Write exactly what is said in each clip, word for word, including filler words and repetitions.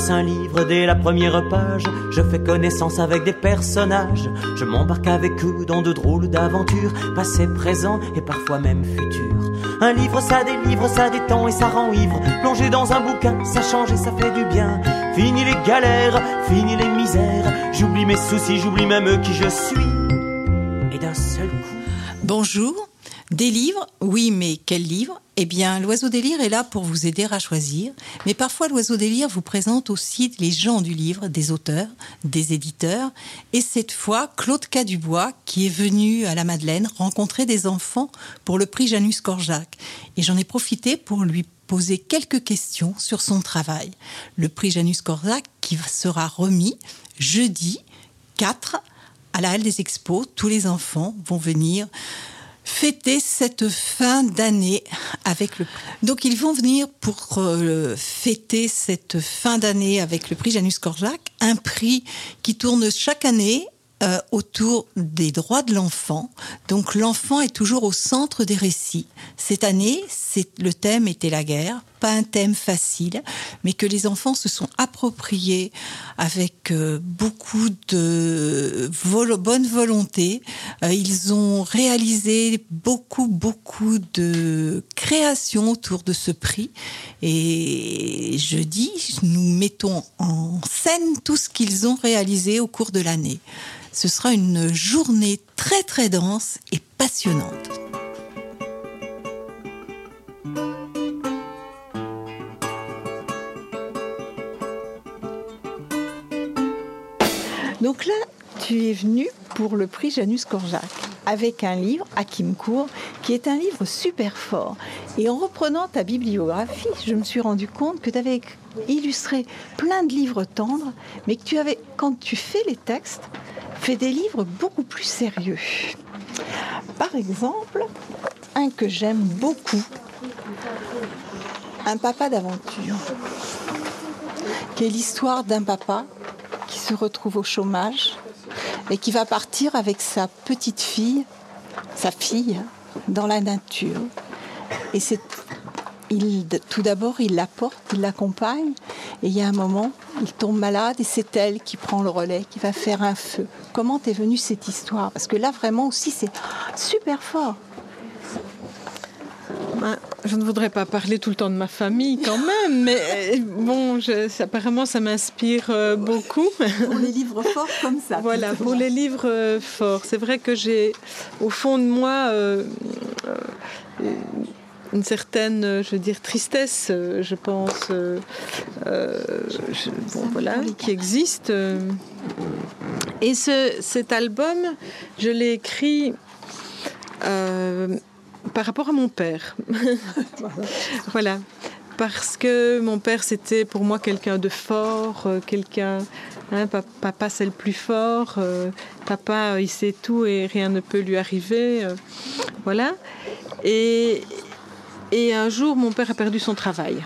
lance un livre dès la première page. Je fais connaissance avec des personnages. Je m'embarque avec eux dans de drôles d'aventures, passé, présent et parfois même futur. Un livre ça délivre, ça détend et ça rend ivre. Plongé dans un bouquin, ça change et ça fait du bien. Fini les galères, fini les misères. J'oublie mes soucis, j'oublie même qui je suis. Et d'un seul coup... Bonjour, des livres, oui, mais quels livres ? Eh bien, l'Oiseau des Lyres est là pour vous aider à choisir. Mais parfois, l'Oiseau des Lyres vous présente aussi les gens du livre, des auteurs, des éditeurs. Et cette fois, Claude Cadubois, qui est venu à la Madeleine rencontrer des enfants pour le prix Janus Korczak. Et j'en ai profité pour lui poser quelques questions sur son travail. Le prix Janus Korczak qui sera remis jeudi quatre à la Halle des Expos. Tous les enfants vont venir fêter cette fin d'année avec le prix. Donc ils vont venir pour euh, fêter cette fin d'année avec le prix Janus Korczak, un prix qui tourne chaque année euh, autour des droits de l'enfant. Donc l'enfant est toujours au centre des récits. Cette année, c'est, le thème était la guerre, pas un thème facile, mais que les enfants se sont appropriés avec euh, beaucoup de vol- bonne volonté. Euh, ils ont réalisé beaucoup, beaucoup de créations autour de ce prix. Et jeudi, nous mettons en scène tout ce qu'ils ont réalisé au cours de l'année. Ce sera une journée très, très dense et passionnante. Donc là, tu es venu pour le prix Janus Korczak avec un livre, Hakim Court, qui est un livre super fort. Et en reprenant ta bibliographie, je me suis rendu compte que tu avais illustré plein de livres tendres, mais que tu avais, quand tu fais les textes, fait des livres beaucoup plus sérieux. Par exemple, un que j'aime beaucoup, Un papa d'aventure, qui est l'histoire d'un papa qui se retrouve au chômage et qui va partir avec sa petite fille, sa fille, dans la nature. Et c'est, il, tout d'abord, il la porte, il l'accompagne, et il y a un moment, il tombe malade et c'est elle qui prend le relais, qui va faire un feu. Comment t'es venue cette histoire ? Parce que là, vraiment aussi, c'est super fort. Ben, je ne voudrais pas parler tout le temps de ma famille quand même, mais bon, je, ça, apparemment ça m'inspire euh, beaucoup. Pour les livres forts comme ça. Voilà, pour les livres euh, forts. C'est vrai que j'ai au fond de moi euh, euh, une certaine, je veux dire, tristesse, je pense, euh, euh, je, bon, voilà, qui existe. Et ce, cet album, je l'ai écrit... Euh, par rapport à mon père. Voilà. Parce que mon père, c'était pour moi quelqu'un de fort, euh, quelqu'un... Hein, papa, c'est le plus fort. Euh, papa, il sait tout et rien ne peut lui arriver. Euh, voilà. Et, et un jour, mon père a perdu son travail.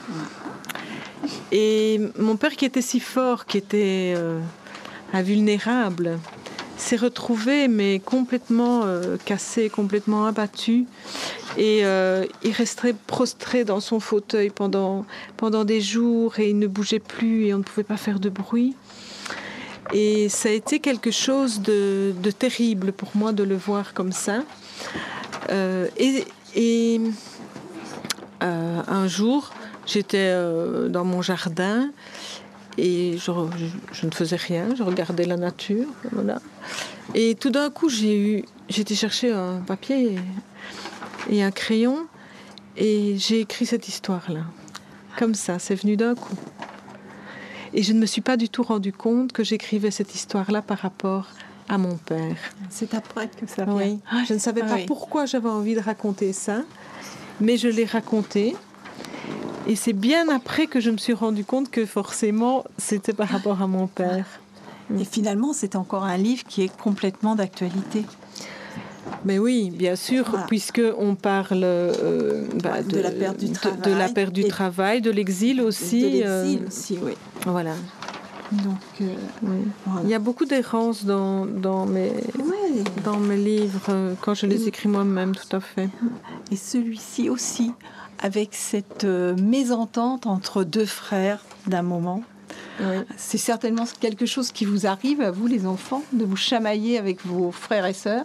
Et mon père, qui était si fort, qui était euh, invulnérable... s'est retrouvé, mais complètement euh, cassé, complètement abattu. Et euh, il restait prostré dans son fauteuil pendant, pendant des jours et il ne bougeait plus et on ne pouvait pas faire de bruit. Et ça a été quelque chose de, de terrible pour moi de le voir comme ça. Euh, et et euh, un jour, j'étais euh, dans mon jardin et je, je, je ne faisais rien, je regardais la nature, voilà. Et tout d'un coup, j'ai eu, j'ai été chercher un papier et, et un crayon et j'ai écrit cette histoire-là. Comme ça, c'est venu d'un coup. Et je ne me suis pas du tout rendu compte que j'écrivais cette histoire-là par rapport à mon père. C'est après que ça vient. Oui. Je ne savais pas oui. pourquoi j'avais envie de raconter ça, mais je l'ai raconté. Et c'est bien après que je me suis rendu compte que forcément, c'était par rapport à mon père. Et finalement, c'est encore un livre qui est complètement d'actualité. Mais oui, bien sûr, voilà. Puisqu'on parle euh, bah, de, de la perte du travail, de, de, la perte du travail, de l'exil aussi. De l'exil euh, aussi, oui. Voilà. Donc, euh, oui. voilà. Il y a beaucoup d'errance dans, dans, mes, oui. dans mes livres, quand je les écris moi-même, tout à fait. Et celui-ci aussi, avec cette euh, mésentente entre deux frères d'un moment. Oui. C'est certainement quelque chose qui vous arrive à vous, les enfants, de vous chamailler avec vos frères et sœurs.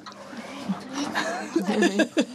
Non ?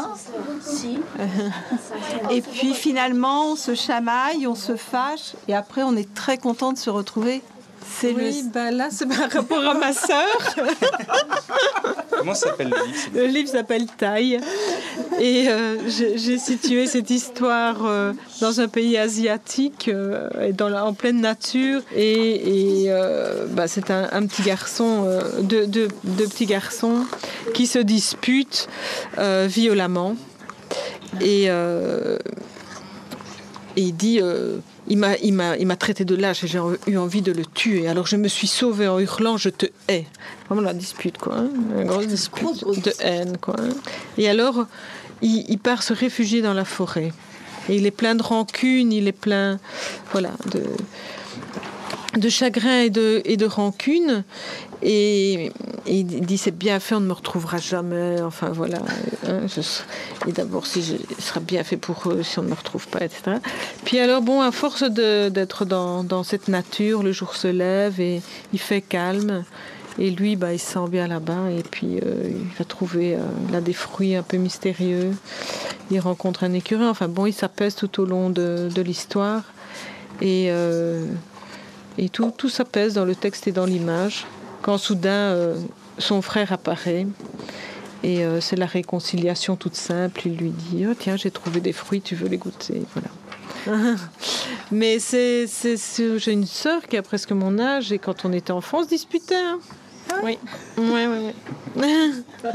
Si. Et puis finalement, on se chamaille, on se fâche, et après, on est très content de se retrouver. C'est oui, le... ben là, c'est par rapport à ma sœur. Comment s'appelle le livre ? Le livre s'appelle Taille. Et euh, j'ai, j'ai situé cette histoire euh, dans un pays asiatique, euh, et dans la, en pleine nature. Et, et euh, bah, c'est un, un petit garçon, euh, deux, deux, deux petits garçons qui se disputent euh, violemment. Et, euh, et il dit... Euh, Il m'a, il, m'a, il m'a traité de lâche et j'ai eu envie de le tuer. Alors je me suis sauvée en hurlant « Je te hais ». Vraiment la dispute, quoi. Hein. Une grosse dispute grosse, grosse de haine, quoi. Hein. Et alors, il, il part se réfugier dans la forêt. Et il est plein de rancune, il est plein voilà, de, de chagrin et de, et de rancune. Et, et il dit c'est bien fait, on ne me retrouvera jamais. Enfin voilà. Hein, je, et d'abord, si je, ce sera bien fait pour eux si on ne me retrouve pas, et cetera. Puis alors bon, à force de, d'être dans, dans cette nature, le jour se lève et il fait calme. Et lui, bah, il se sent bien là-bas. Et puis euh, il va trouver euh, là des fruits un peu mystérieux. Il rencontre un écureuil. Enfin bon, il s'apaise tout au long de, de l'histoire. Et, euh, et tout, tout s'apaise dans le texte et dans l'image. Quand soudain, euh, son frère apparaît, et euh, c'est la réconciliation toute simple. Il lui dit « Oh tiens, j'ai trouvé des fruits, tu veux les goûter ?» Voilà. Mais c'est, c'est, c'est, j'ai une sœur qui a presque mon âge, et quand on était enfant, on se disputait. Hein. Oui, oui, oui. oui.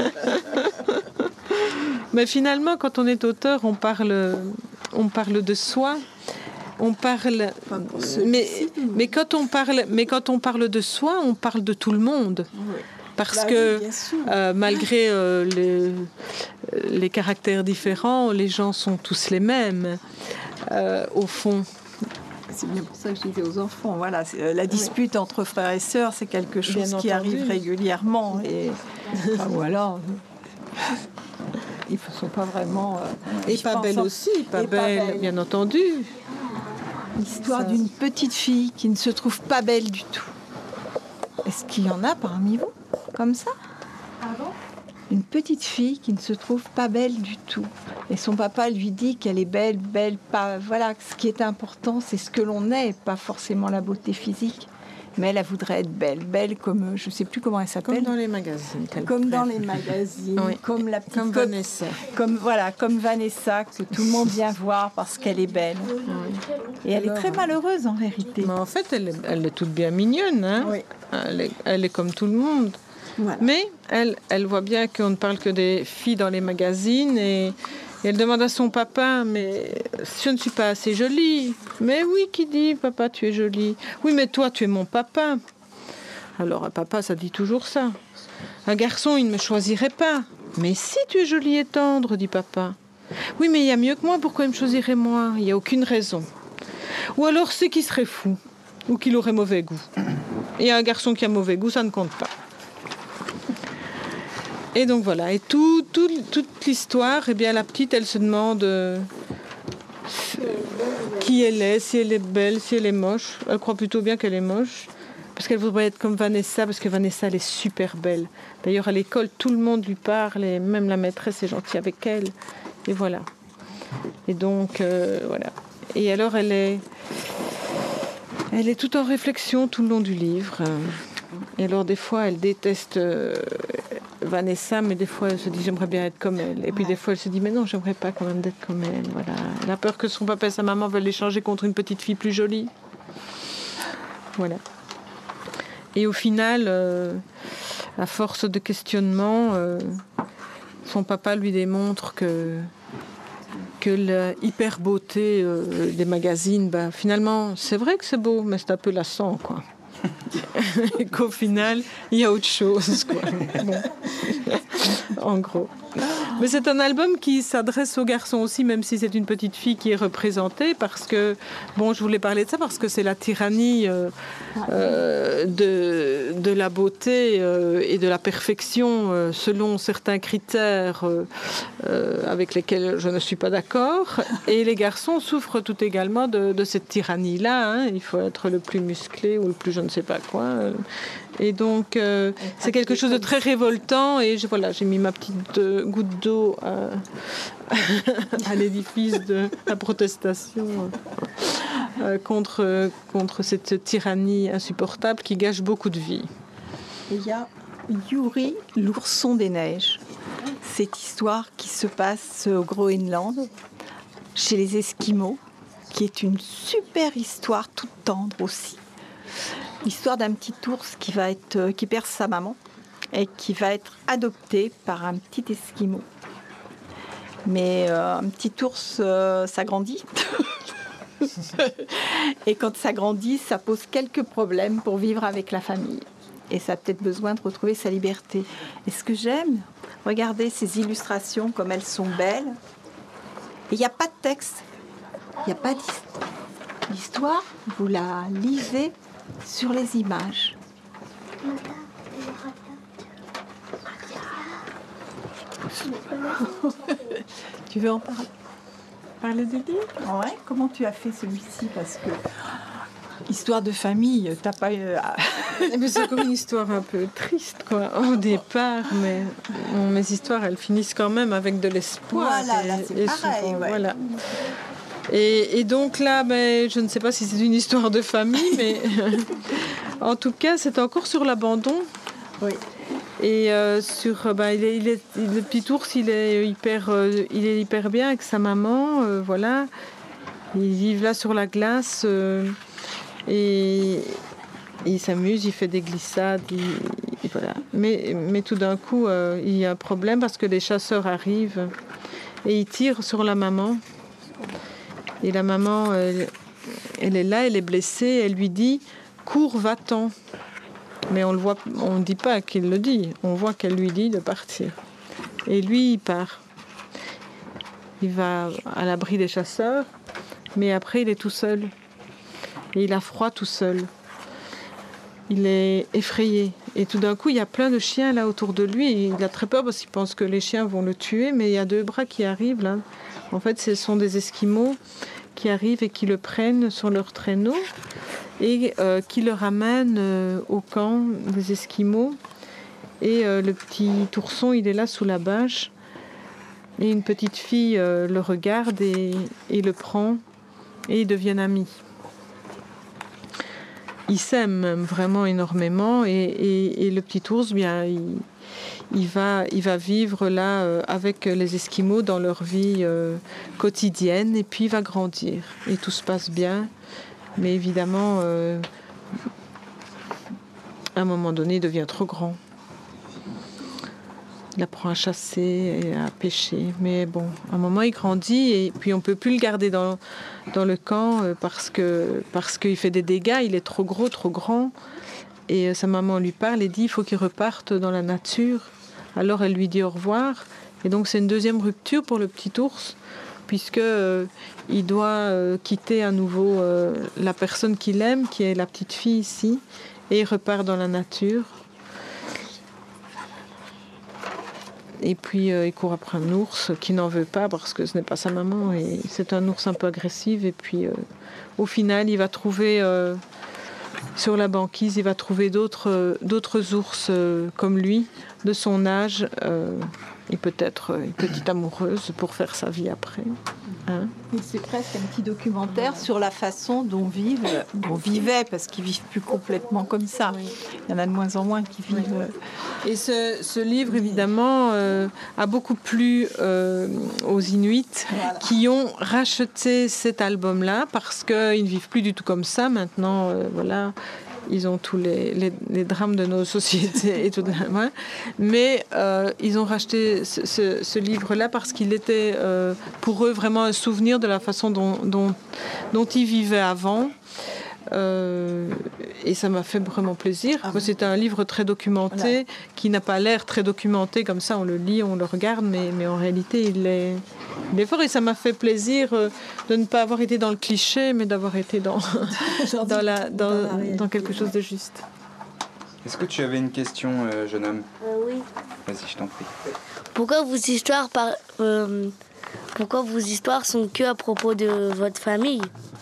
Mais finalement, quand on est auteur, on parle, on parle de soi. On parle, mais, mais, quand on parle, mais quand on parle de soi, on parle de tout le monde. Oui. Parce bah, que oui, euh, malgré euh, les, les caractères différents, les gens sont tous les mêmes, euh, au fond. C'est bien pour ça que je disais aux enfants, voilà, c'est, la dispute oui. entre frères et sœurs, c'est quelque chose bien qui entendu. Arrive régulièrement. Et, enfin, voilà. Ils ne sont pas vraiment... Euh, et pas belles aussi, pas belles, bien entendu. L'histoire ça. D'une petite fille qui ne se trouve pas belle du tout. Est-ce qu'il y en a parmi vous, comme ça ? Pardon ? Une petite fille qui ne se trouve pas belle du tout. Et son papa lui dit qu'elle est belle, belle, pas... Voilà, ce qui est important, c'est ce que l'on est, pas forcément la beauté physique. Mais elle, elle voudrait être belle, belle comme, je ne sais plus comment elle s'appelle. Comme dans les magazines. Comme dans les magazines, oui. comme la petite... Comme co- Vanessa. Comme, voilà, comme Vanessa, que tout le monde vient voir parce qu'elle est belle. Oui. Et elle Alors, est très malheureuse, en vérité. Mais en fait, elle est, elle est toute bien mignonne. Hein. Oui. Elle est, elle est comme tout le monde. Voilà. Mais elle, elle voit bien qu'on ne parle que des filles dans les magazines et... Et elle demande à son papa, mais je ne suis pas assez jolie. Mais oui, qui dit, papa, tu es jolie. Oui, mais toi, tu es mon papa. Alors, un papa, ça dit toujours ça. Un garçon, il ne me choisirait pas. Mais si tu es jolie et tendre, dit papa. Oui, mais il y a mieux que moi, pourquoi il me choisirait moi ? Il n'y a aucune raison. Ou alors, c'est qu'il serait fou, ou qu'il aurait mauvais goût. Et un garçon qui a mauvais goût, ça ne compte pas. Et donc voilà, et tout, tout, toute l'histoire, eh bien la petite, elle se demande euh, qui elle est, si elle est belle, si elle est moche. Elle croit plutôt bien qu'elle est moche, parce qu'elle voudrait être comme Vanessa, parce que Vanessa, elle est super belle. D'ailleurs, à l'école, tout le monde lui parle, et même la maîtresse est gentille avec elle. Et voilà. Et donc, euh, voilà. Et alors, elle est, elle est tout en réflexion tout le long du livre. Et alors, des fois, elle déteste... Euh, Vanessa, mais des fois elle se dit j'aimerais bien être comme elle. Et puis ouais. des fois elle se dit mais non, j'aimerais pas quand même d'être comme elle. Voilà. Elle a peur que son papa et sa maman veulent l'échanger contre une petite fille plus jolie. Voilà. Et au final, euh, à force de questionnement, euh, son papa lui démontre que, que la hyper beauté euh, des magazines, bah, finalement c'est vrai que c'est beau, mais c'est un peu lassant, quoi. Et qu'au final, il y a autre chose, quoi. Bon. En gros. Mais c'est un album qui s'adresse aux garçons aussi, même si c'est une petite fille qui est représentée, parce que, bon, je voulais parler de ça, parce que c'est la tyrannie euh, euh, de, de la beauté euh, et de la perfection euh, selon certains critères euh, euh, avec lesquels je ne suis pas d'accord. Et les garçons souffrent tout également de, de cette tyrannie-là. Hein. Il faut être le plus musclé ou le plus je ne sais pas quoi. Et donc, euh, c'est quelque chose de très révoltant. Et je, voilà, j'ai mis ma petite euh, goutte d'eau à, à l'édifice de la protestation euh, contre, contre cette tyrannie insupportable qui gâche beaucoup de vie. Il y a Yuri, l'ourson des neiges. Cette histoire qui se passe au Groenland, chez les Esquimaux, qui est une super histoire toute tendre aussi. L'histoire d'un petit ours qui, va être, qui perd sa maman et qui va être adopté par un petit Esquimau. Mais euh, un petit ours, euh, ça grandit. Et quand ça grandit, ça pose quelques problèmes pour vivre avec la famille. Et ça a peut-être besoin de retrouver sa liberté. Et ce que j'aime, regardez ces illustrations comme elles sont belles. Et il n'y a pas de texte, il n'y a pas d'histoire. L'histoire, vous la lisez sur les images. Tu veux en parler? Parler du livre? Ouais. Comment tu as fait celui-ci? Parce que histoire de famille, t'as pas. Euh... mais c'est comme une histoire un peu triste, quoi, au départ. Mais bon, mes histoires, elles finissent quand même avec de l'espoir. Voilà, là, c'est et pareil. souvent, Ouais. Voilà. Et, et donc là, ben, je ne sais pas si c'est une histoire de famille, mais en tout cas, c'est encore sur l'abandon. Oui. Et euh, sur, ben, il est, il est, le petit ours, il est hyper, euh, il est hyper bien avec sa maman, euh, voilà. Ils vivent là sur la glace euh, et, et il s'amuse, il fait des glissades, il, et voilà. Mais, mais tout d'un coup, euh, il y a un problème parce que les chasseurs arrivent et ils tirent sur la maman. Et la maman, elle, elle est là, elle est blessée, elle lui dit « Cours, va-t'en ». Mais on le voit, on ne dit pas qu'il le dit, on voit qu'elle lui dit de partir. Et lui, il part. Il va à l'abri des chasseurs, mais après, il est tout seul. Et il a froid tout seul. Il est effrayé. Et tout d'un coup, il y a plein de chiens là autour de lui. Et il a très peur parce qu'il pense que les chiens vont le tuer, mais il y a deux bras qui arrivent là. En fait, ce sont des Esquimaux qui arrivent et qui le prennent sur leur traîneau et euh, qui le ramènent euh, au camp des Esquimaux. Et euh, le petit ourson, il est là sous la bâche. Et une petite fille euh, le regarde et, et le prend et ils deviennent amis. Ils s'aiment vraiment énormément et, et, et le petit ours, bien, il, il, va, il va vivre là euh, avec les Esquimaux dans leur vie euh, quotidienne et puis il va grandir et tout se passe bien. Mais évidemment, euh, à un moment donné, il devient trop grand. Il apprend à chasser et à pêcher. Mais bon, à un moment, il grandit et puis on ne peut plus le garder dans, dans le camp parce que, parce qu'il fait des dégâts. Il est trop gros, trop grand. Et sa maman lui parle et dit il faut qu'il reparte dans la nature. Alors elle lui dit au revoir. Et donc c'est une deuxième rupture pour le petit ours puisqu'il euh, doit euh, quitter à nouveau euh, la personne qu'il aime, qui est la petite fille ici. Et il repart dans la nature. Et puis euh, il court après un ours qui n'en veut pas parce que ce n'est pas sa maman. Et c'est un ours un peu agressif. Et puis euh, au final, il va trouver, euh, sur la banquise, il va trouver d'autres, euh, d'autres ours euh, comme lui, de son âge. Euh, et peut-être une petite amoureuse pour faire sa vie après. Hein? C'est presque un petit documentaire sur la façon dont vivent, dont vivaient, parce qu'ils vivent plus complètement comme ça. Oui. Il y en a de moins en moins qui vivent. Et ce, ce livre, évidemment, euh, a beaucoup plu euh, aux Inuits voilà. qui ont racheté cet album-là parce qu'ils ne vivent plus du tout comme ça. Maintenant, euh, voilà. Ils ont tous les, les, les drames de nos sociétés et tout. Mais euh, ils ont racheté ce, ce, ce livre-là parce qu'il était euh, pour eux vraiment un souvenir de la façon dont, dont, dont ils vivaient avant. Euh, et ça m'a fait vraiment plaisir. Ah bon. C'est un livre très documenté, voilà. qui n'a pas l'air très documenté, comme ça on le lit, on le regarde, mais, mais en réalité il est, il est fort. Et ça m'a fait plaisir euh, de ne pas avoir été dans le cliché, mais d'avoir été dans, dans, la, dans, dans, dans quelque chose de juste. Est-ce que tu avais une question, euh, jeune homme ? Euh, oui. Vas-y, je t'en prie. Pourquoi vos histoires par, euh, pourquoi vos histoires sont que à propos de votre famille ?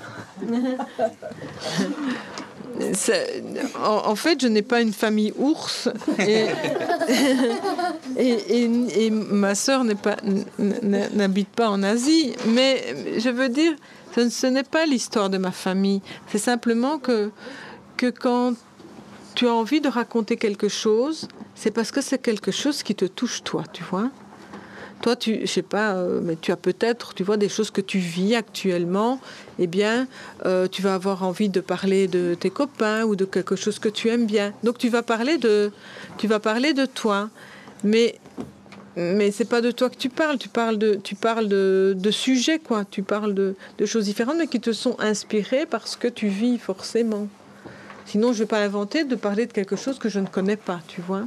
C'est- En, en fait, je n'ai pas une famille ours et, et, et- et ma sœur n'est pas, n- n'habite pas en Asie. Mais je veux dire, ce, ce n'est pas l'histoire de ma famille. C'est simplement que, que quand tu as envie de raconter quelque chose, c'est parce que c'est quelque chose qui te touche toi, tu vois. Toi, tu, je sais pas, euh, mais tu as peut-être, tu vois, des choses que tu vis actuellement. Eh bien, euh, tu vas avoir envie de parler de tes copains ou de quelque chose que tu aimes bien. Donc, tu vas parler de, tu vas parler de toi. Mais, mais c'est pas de toi que tu parles. Tu parles de, tu parles de, de sujets, quoi. Tu parles de, de choses différentes, mais qui te sont inspirées parce que tu vis forcément. Sinon, je vais pas l'inventer de parler de quelque chose que je ne connais pas, tu vois.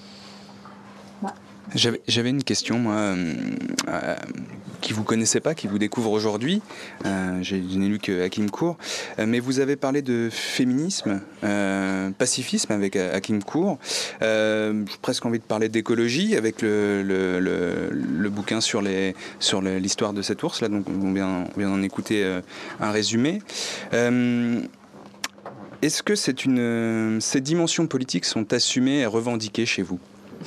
J'avais, j'avais une question, moi, euh, euh, qui vous connaissez pas, qui vous découvre aujourd'hui. Euh, j'ai, je n'ai lu que Hakim Cour. Euh, mais vous avez parlé de féminisme, euh, pacifisme avec Hakim Cour. Euh, j'ai presque envie de parler d'écologie avec le, le, le, le bouquin sur, les, sur les, l'histoire de cet ours. Là, donc on vient, on vient d'en écouter euh, un résumé. Euh, est-ce que c'est une, ces dimensions politiques sont assumées et revendiquées chez vous ?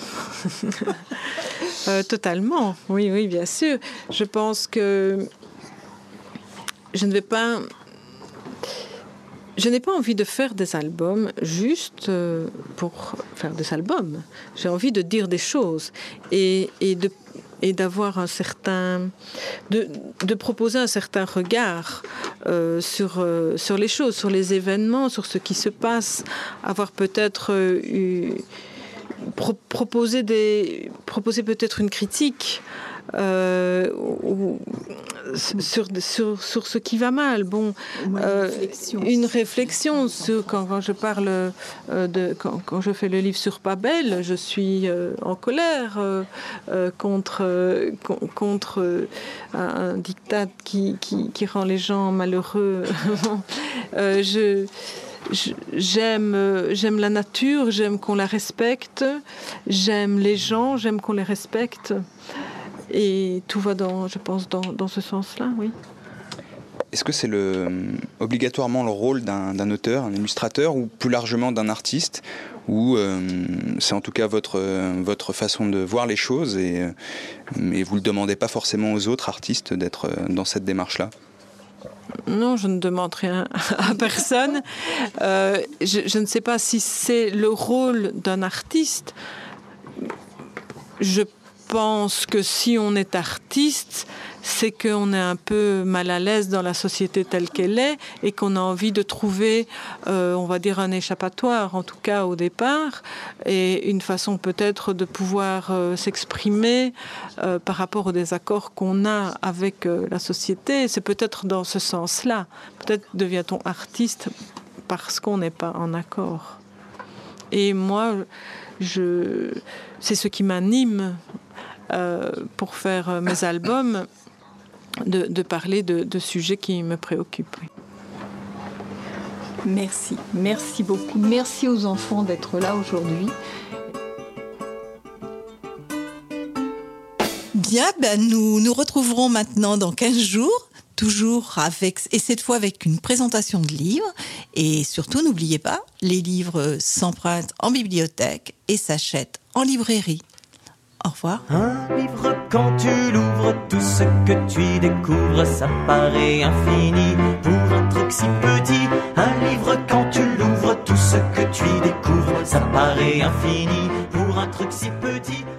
Euh, totalement, oui, oui, bien sûr. Je pense que je ne vais pas... Je n'ai pas envie de faire des albums juste euh, pour faire des albums. J'ai envie de dire des choses et, et, de, et d'avoir un certain... De, de proposer un certain regard euh, sur, euh, sur les choses, sur les événements, sur ce qui se passe. Avoir peut-être euh, eu... Pro- proposer, des, proposer peut-être une critique euh, ou, sur, sur, sur ce qui va mal. Bon, Une euh, réflexion. une réflexion sur, quand, quand je parle euh, de quand, quand je fais le livre sur Babel, je suis euh, en colère euh, euh, contre euh, con- contre euh, un, un diktat qui, qui, qui rend les gens malheureux. euh, je J'aime, j'aime la nature, j'aime qu'on la respecte, j'aime les gens, j'aime qu'on les respecte. Et tout va, dans, je pense, dans, dans ce sens-là, oui. Est-ce que c'est le, obligatoirement le rôle d'un, d'un auteur, un illustrateur, ou plus largement d'un artiste, ou euh, c'est en tout cas votre, votre façon de voir les choses, et, et vous ne le demandez pas forcément aux autres artistes d'être dans cette démarche-là ? Non, je ne demande rien à personne. Euh, je, je ne sais pas si c'est le rôle d'un artiste. Je pense que si on est artiste, c'est qu'on est un peu mal à l'aise dans la société telle qu'elle est et qu'on a envie de trouver, euh, on va dire, un échappatoire, en tout cas au départ, et une façon peut-être de pouvoir euh, s'exprimer euh, par rapport aux désaccords qu'on a avec euh, la société. C'est peut-être dans ce sens-là. Peut-être devient-on artiste parce qu'on n'est pas en accord. Et moi, je, c'est ce qui m'anime euh, pour faire mes albums. De, de parler de, de sujets qui me préoccupent. Oui. Merci, merci beaucoup. Merci aux enfants d'être là aujourd'hui. Bien, ben nous nous retrouverons maintenant dans quinze jours, toujours avec, et cette fois avec une présentation de livres. Et surtout, n'oubliez pas, les livres s'empruntent en bibliothèque et s'achètent en librairie. Au revoir. Un livre, quand tu l'ouvres, tout ce que tu y découvres, ça paraît infini pour un truc si petit. Un livre, quand tu l'ouvres, tout ce que tu y découvres, ça paraît infini pour un truc si petit.